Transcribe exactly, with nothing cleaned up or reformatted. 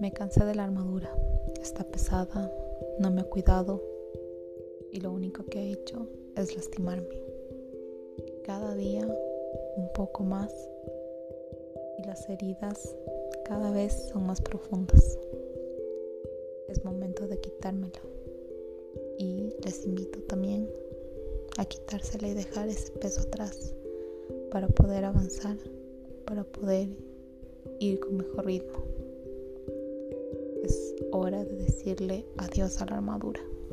Me cansé de la armadura, está pesada, no me ha cuidado y lo único que ha hecho es lastimarme. Cada día un poco más y las heridas cada vez son más profundas. Es momento de quitármela y les invito también a quitársela y dejar ese peso atrás para poder avanzar, para poder ir con mejor ritmo. Es hora de decirle adiós a la armadura.